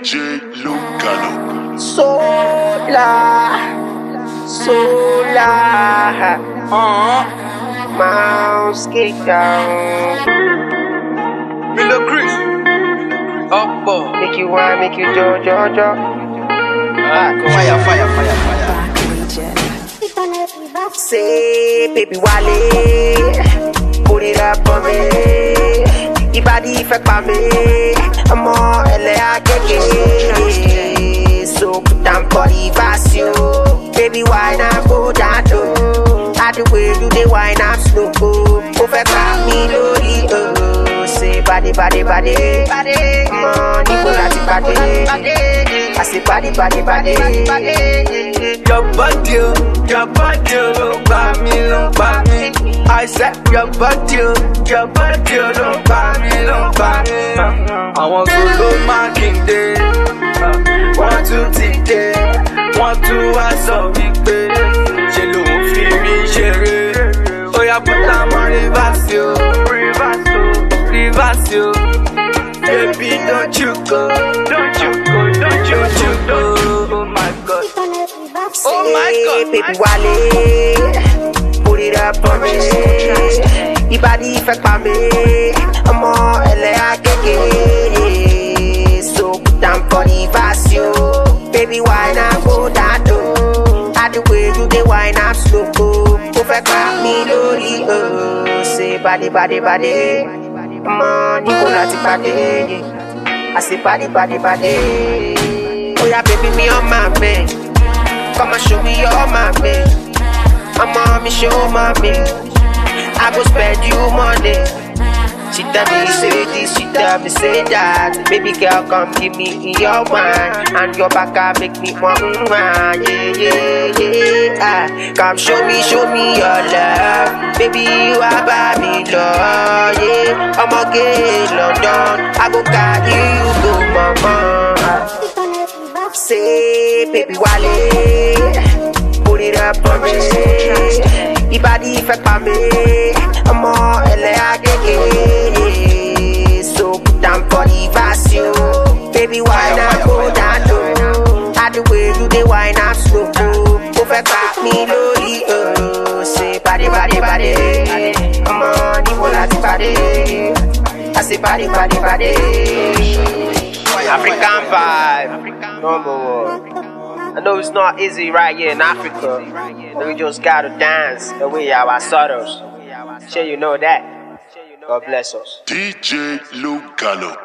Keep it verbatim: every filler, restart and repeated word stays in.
J Lucano. Sola, Sola, uh, mouse kick down. Milo Chris, up boy. Make you want, make you jo jo jo. Ah, fire, fire, fire, fire. Say, baby Wale, put it up on me. Ibadi fek pa me, amo ele a keke. So put down body vasio, baby why not go down low? I the way you the wine up slow, oh fek pa me loli oh. Say body body body, body, money go lati body. I say body body body, your body, your body, don't buy me, don't buy me. I said your body, your body, don't buy me, don't buy me. I want to go marking day, want to take day, want to ask of big pay. She don't feel me, share. Oh yeah, put that money reverse you, reverse you, reverse you. Baby, don't you go, don't you go, don't you, don't you go. Oh my God. Oh my God, baby Wale, put it up on me. Ibadi fek pa me, amo ele a keke. So put down body vasio, baby why not go that low? I the way you the wine up slow, oh fek pa me lori oh. Say body body body, money go lati body. I say body body body. Oh yeah, baby me on my man. Come and show me your mommy. My mommy show mommy. I go spend you money. She tell me say this, she tell me say that. Baby girl, come give me your wine. And your back make me want wine. Yeah, yeah, yeah. Ah, come show me, show me your love. Baby, you are by me, Lord. Yeah, I'm a gay London. I go carry you to mama. Say, baby Wale, put it up on me. Ibadi fek pa me, amo ele a keke. So put down body vasio, baby why not go down low? I the way you the wine up slow, oh fek pa me loli oh. Say body body body, amo ni mola ti body. I say body body body. African vibe, number one. I know it's not easy right here in Africa. But we just gotta dance the way our sorrows. Sure you know that. God bless us. D J Lucano.